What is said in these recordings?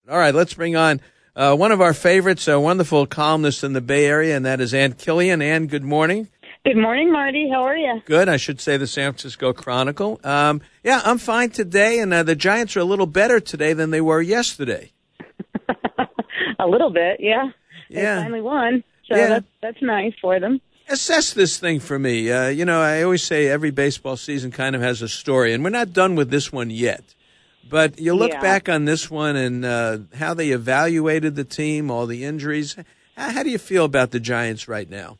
All right, let's bring on one of our favorites, a wonderful columnist in the Bay Area, and that is Ann Killian. Ann, good morning. Good morning, Marty. How are you? Good. I should say the San Francisco Chronicle. Yeah, I'm fine today, and the Giants are a little better today than they were yesterday. A little bit, yeah. Yeah. They finally won, so Yeah. that's nice for them. Assess this thing for me. I always say every baseball season kind of has a story, and we're not done with this one yet. But you look back on this one and how they evaluated the team, all the injuries. How do you feel about the Giants right now?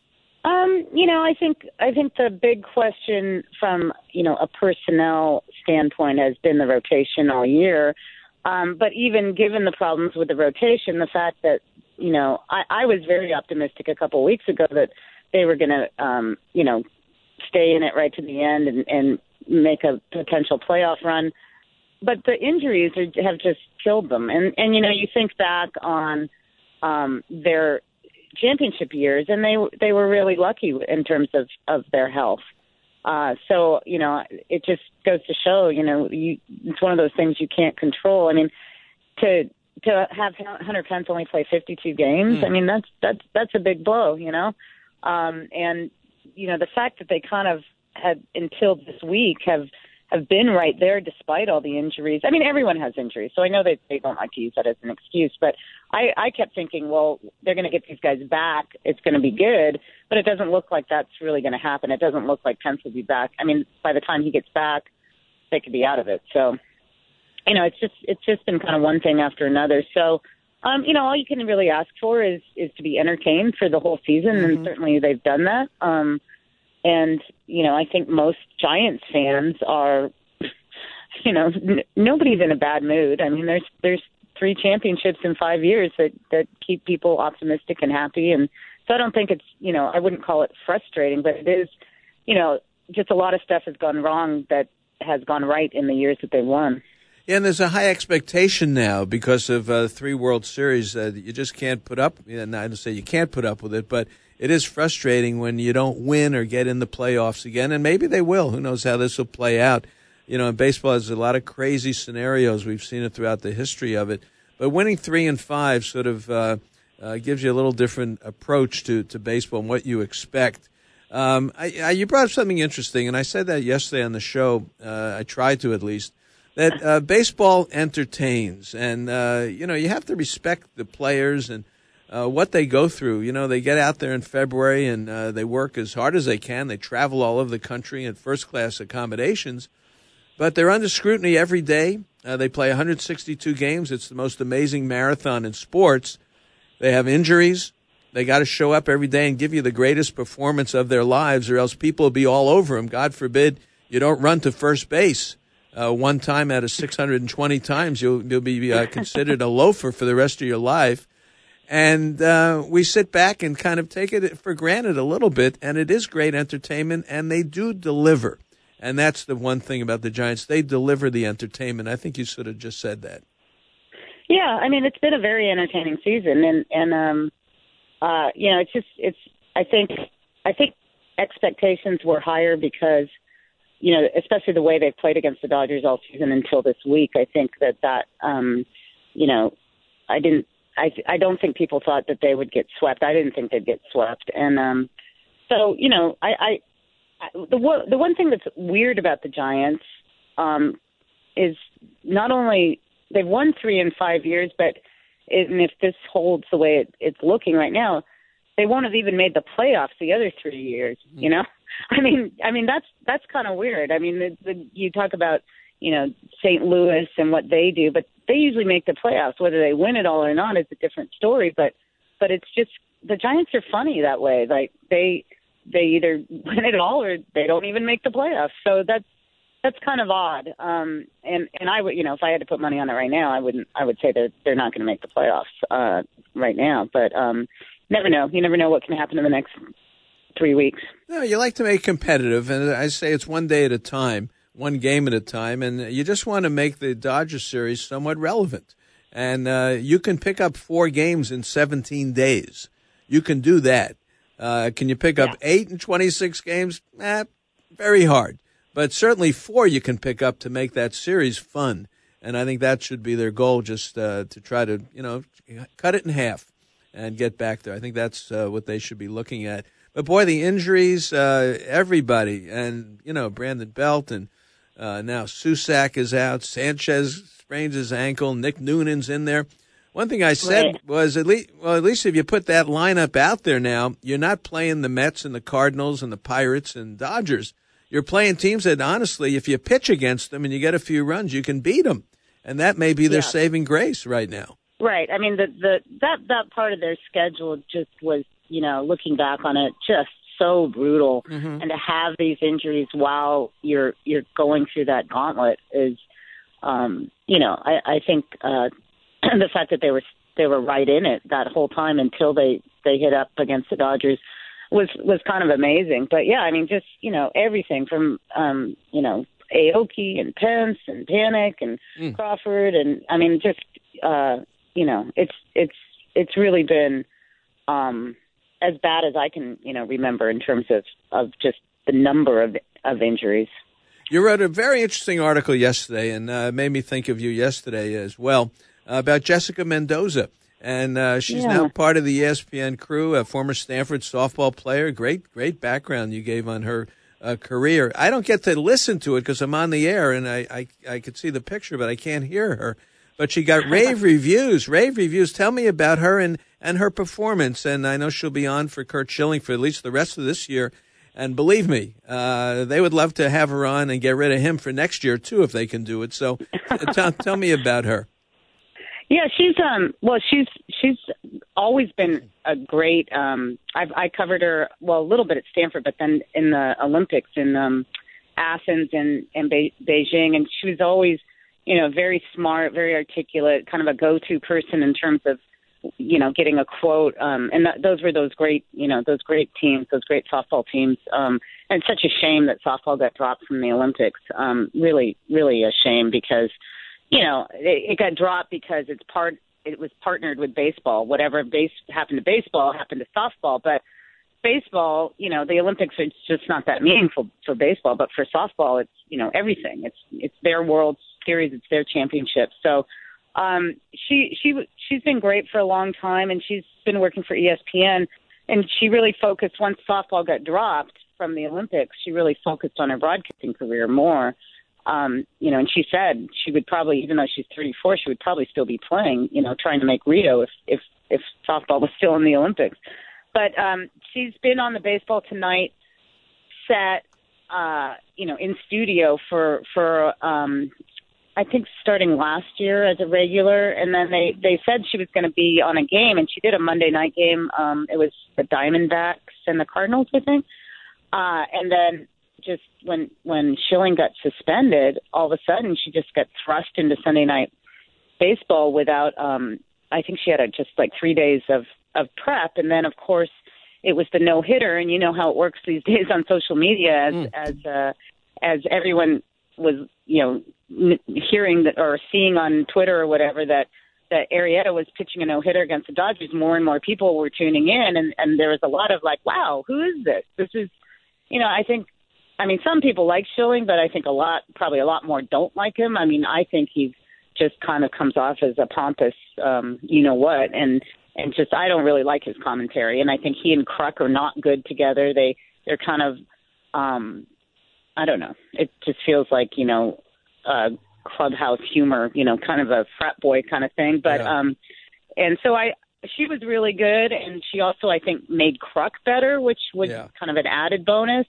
I think the big question from, a personnel standpoint has been the rotation all year. But even given the problems with the rotation, the fact that, I was very optimistic a couple of weeks ago that they were going to, stay in it right to the end and make a potential playoff run. But the injuries have just killed them. And you think back on their championship years, and they were really lucky in terms of their health. So it just goes to show, it's one of those things you can't control. I mean, to have Hunter Pence only play 52 games, I mean, that's a big blow, and the fact that they kind of had until this week have been right there despite all the injuries. I mean, everyone has injuries, so I know they don't like to use that as an excuse, but I kept thinking, well, they're going to get these guys back. It's going to be good, but it doesn't look like that's really going to happen. It doesn't look like Pence will be back. I mean, by the time he gets back, they could be out of it. So, it's just been kind of one thing after another. So, all you can really ask for is to be entertained for the whole season, and certainly they've done that. And, I think most Giants fans are, nobody's in a bad mood. I mean, there's 3 championships in 5 years that keep people optimistic and happy. And so I don't think it's, I wouldn't call it frustrating, but it is, just a lot of stuff has gone wrong that has gone right in the years that they've won. Yeah, and there's a high expectation now because of 3 World Series that you just can't put up. And I don't say you can't put up with it, but it is frustrating when you don't win or get in the playoffs again. And maybe they will. Who knows how this will play out. In baseball, there's a lot of crazy scenarios. We've seen it throughout the history of it. But winning 3 and 5 sort of gives you a little different approach to baseball and what you expect. You brought up something interesting, and I said that yesterday on the show. I tried to at least. That baseball entertains, and you have to respect the players and what they go through. They get out there in February and they work as hard as they can. They travel all over the country in first-class accommodations, but they're under scrutiny every day. They play 162 games. It's the most amazing marathon in sports. They have injuries. They got to show up every day and give you the greatest performance of their lives, or else people will be all over them. God forbid you don't run to first base. One time out of 620 times, you'll be considered a loafer for the rest of your life. And we sit back and kind of take it for granted a little bit, and it is great entertainment, and they do deliver. And that's the one thing about the Giants. They deliver the entertainment. I think you sort of just said that. Yeah, I mean, it's been a very entertaining season, and I think expectations were higher because, especially the way they've played against the Dodgers all season until this week. I think that I don't think people thought that they would get swept. I didn't think they'd get swept. And the one thing that's weird about the Giants is not only they've won 3 in 5 years, but if this holds the way it's looking right now, they won't have even made the playoffs the other 3 years. I mean that's kind of weird. I mean, you talk about St. Louis and what they do, but they usually make the playoffs. Whether they win it all or not is a different story. But it's just the Giants are funny that way. Like they either win it all or they don't even make the playoffs. So that's kind of odd. And I would, if I had to put money on it right now, I would say they're not going to make the playoffs right now. But never know. You never know what can happen in the next 3 weeks. No, you like to make it competitive, and I say it's one day at a time, one game at a time, and you just want to make the Dodgers series somewhat relevant. And you can pick up 4 games in 17 days. You can do that. Can you pick up 8 in 26 games? Very hard. But certainly 4 you can pick up to make that series fun. And I think that should be their goal, just to try to, cut it in half and get back there. I think that's what they should be looking at. But, boy, the injuries, everybody, and, Brandon Belt, and now Susac is out. Sanchez sprains his ankle. Nick Noonan's in there. One thing I said was, at least if you put that lineup out there now, you're not playing the Mets and the Cardinals and the Pirates and Dodgers. You're playing teams that, honestly, if you pitch against them and you get a few runs, you can beat them. And that may be their saving grace right now. Right. I mean, that part of their schedule just was, looking back on it, just so brutal. Mm-hmm. And to have these injuries while you're going through that gauntlet is, I think the fact that they were right in it that whole time until they hit up against the Dodgers was kind of amazing. But yeah, I mean, just, everything from, Aoki and Pence and Panik and Crawford. And I mean, just, it's really been, as bad as I can, remember in terms of just the number of injuries. You wrote a very interesting article yesterday, and made me think of you yesterday as well, about Jessica Mendoza. And she's now part of the ESPN crew, a former Stanford softball player. Great background you gave on her career. I don't get to listen to it because I'm on the air, and I could see the picture, but I can't hear her. But she got rave reviews. Tell me about her and her performance. And I know she'll be on for Curt Schilling for at least the rest of this year. And believe me, they would love to have her on and get rid of him for next year, too, if they can do it. So tell me about her. Yeah, she's always been a great. I covered her a little bit at Stanford, but then in the Olympics in Athens and Beijing, and she was always, very smart, very articulate, kind of a go-to person in terms of, getting a quote. And those were those great teams, those great softball teams. And it's such a shame that softball got dropped from the Olympics. Really, really a shame because, it got dropped because it was partnered with baseball. Whatever happened to baseball happened to softball. But baseball, the Olympics are just not that meaningful for baseball. But for softball, it's, everything. It's their World Series. It's their championship. So she's been great for a long time, and she's been working for ESPN. And she really focused, once softball got dropped from the Olympics, she really focused on her broadcasting career more. And she said she would probably, even though she's 34, she would probably still be playing, trying to make Rio if softball was still in the Olympics. But she's been on the Baseball Tonight set, in studio for I think starting last year as a regular. And then they said she was going to be on a game, and she did a Monday night game. It was the Diamondbacks and the Cardinals, I think. And then just when Schilling got suspended, all of a sudden she just got thrust into Sunday night baseball without, I think she had just like 3 days of prep. And then, of course, it was the no-hitter. And you know how it works these days on social media as everyone was, hearing that or seeing on Twitter or whatever that Arrieta was pitching a no-hitter against the Dodgers. More and more people were tuning in. And there was a lot of like, wow, who is this? This is, I mean, some people like Schilling, but I think probably a lot more don't like him. I mean, I think he just kind of comes off as a pompous, you-know-what, and just I don't really like his commentary. And I think he and Kruk are not good together. They're kind of, I don't know. It just feels like, clubhouse humor, kind of a frat boy kind of thing. But and so she was really good, and she also, I think, made Kruk better, which was kind of an added bonus.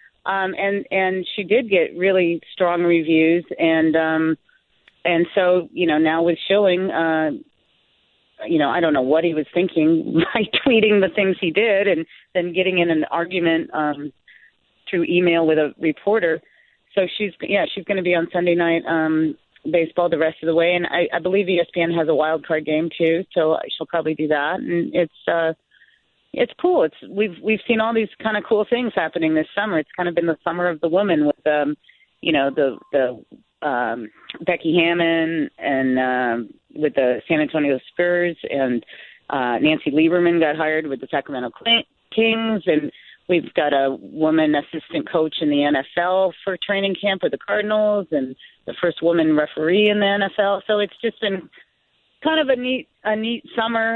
And she did get really strong reviews, and so now with Schilling, I don't know what he was thinking by tweeting the things he did, and then getting in an argument through email with a reporter. So she's going to be on Sunday night baseball the rest of the way, and I believe ESPN has a wild card game too, so she'll probably do that, and it's cool. We've seen all these kind of cool things happening this summer. It's kind of been the summer of the women with the Becky Hammon and with the San Antonio Spurs, and Nancy Lieberman got hired with the Sacramento Kings, and we've got a woman assistant coach in the NFL for training camp with the Cardinals, and the first woman referee in the NFL. So it's just been kind of a neat summer,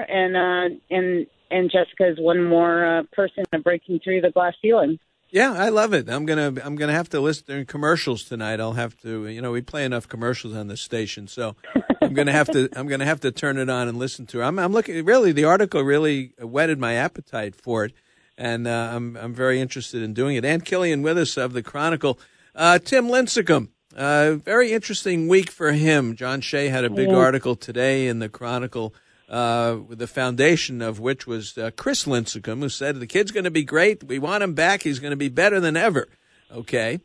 and Jessica's one more person breaking through the glass ceiling. Yeah, I love it. I'm gonna have to listen to commercials tonight. I'll have to, we play enough commercials on this station, so I'm gonna have to turn it on and listen to it. I'm looking, really, the article really whetted my appetite for it, and I'm very interested in doing it. Ann Killian with us of the Chronicle. Tim Lincecum, very interesting week for him. John Shea had a big article today in the Chronicle, with the foundation of which was Chris Lincecum, who said the kid's going to be great. We want him back. He's going to be better than ever. Okay,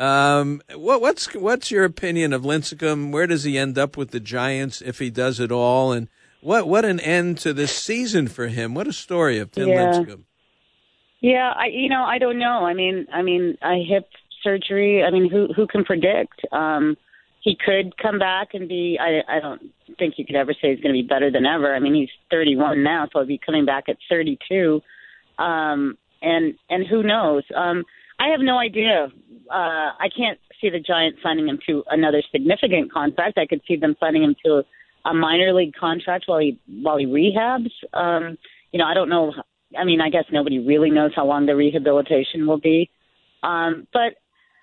what's your opinion of Lincecum? Where does he end up with the Giants if he does it all? And what an end to this season for him. What a story of Tim Lincecum. Yeah, I don't know. I mean, a hip surgery. I mean, who can predict? He could come back and be. I don't think you could ever say he's going to be better than ever. I mean, he's 31 now, so he'll be coming back at 32. And who knows? I have no idea. I can't see the Giants signing him to another significant contract. I could see them signing him to a minor league contract while he rehabs. I don't know. I mean, I guess nobody really knows how long the rehabilitation will be. But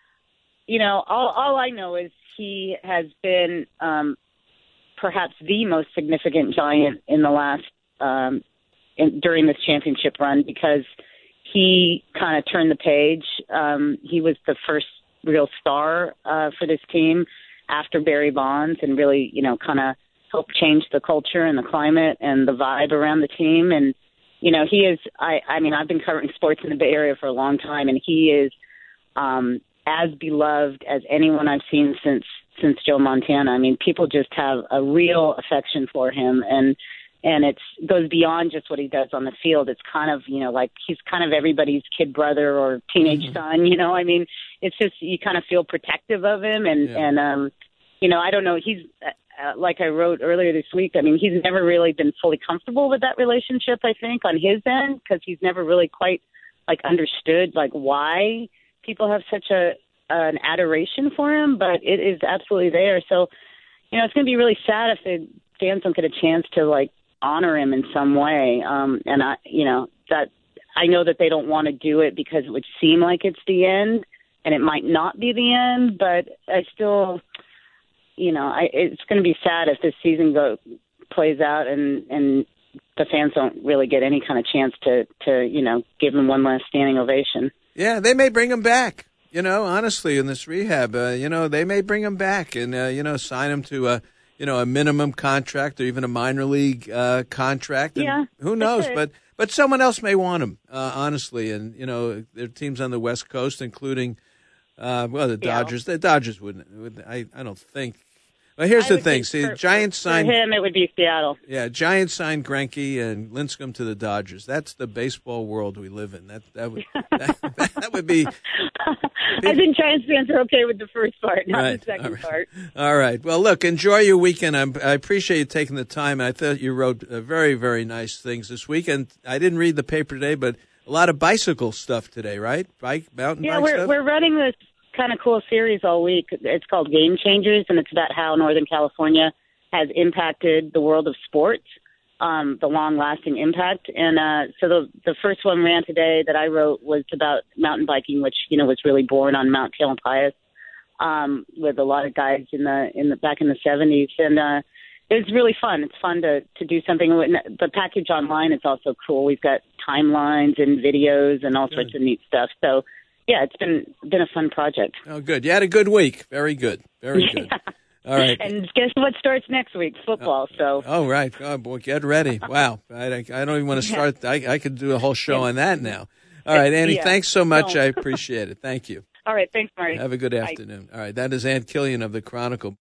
all I know is he has been perhaps the most significant Giant in the last during this championship run, because he kind of turned the page. He was the first real star for this team after Barry Bonds, and really, kind of helped change the culture and the climate and the vibe around the team. And he is. I mean, I've been covering sports in the Bay Area for a long time, and he is as beloved as anyone I've seen since Joe Montana. I mean, people just have a real affection for him, and it goes beyond just what he does on the field. It's kind of, like he's kind of everybody's kid brother or teenage son, I mean, it's just, you kind of feel protective of him, and I don't know, he's, like I wrote earlier this week, I mean, he's never really been fully comfortable with that relationship, I think, on his end, because he's never really quite, understood, why people have such an adoration for him, but it is absolutely there. So, it's going to be really sad if the fans don't get a chance to honor him in some way. And I know that they don't want to do it because it would seem like it's the end, and it might not be the end. But I still, it's going to be sad if this season plays out and the fans don't really get any kind of chance to give him one last standing ovation. Yeah, they may bring him back. Honestly, in this rehab, they may bring him back and, sign him to a minimum contract or even a minor league contract. And who knows? But someone else may want him, honestly. And, there are teams on the West Coast, including, the Dodgers. The Dodgers wouldn't. I don't think. Well, here's the thing. See, Giants signed. For him, it would be Seattle. Yeah, Giants signed Greinke and Lincecum to the Dodgers. That's the baseball world we live in. That would be. I think Giants fans are okay with the first part, not the second part. All right. Well, look, enjoy your weekend. I appreciate you taking the time. I thought you wrote very, very nice things this week. And I didn't read the paper today, but a lot of bicycle stuff today, right? Mountain bike stuff? Yeah, we're running this kind of cool series all week. It's called Game Changers, and it's about how Northern California has impacted the world of sports, the long-lasting impact. And so the first one ran today that I wrote was about mountain biking, which was really born on Mount Tamalpais, with a lot of guys in the back in the 70s, and it was really fun. It's fun to do something. The package online is also cool. We've got timelines and videos and all sorts of neat stuff. So. Yeah, it's been a fun project. Oh, good. You had a good week. Very good. Very good. All right. And guess what starts next week? Football. So. Oh, right. Oh, boy, get ready. Wow. I don't even want to start. I could do a whole show on that now. All right, Annie, thanks so much. I appreciate it. Thank you. All right. Thanks, Marty. Have a good afternoon. All right. That is Ann Killian of the Chronicle.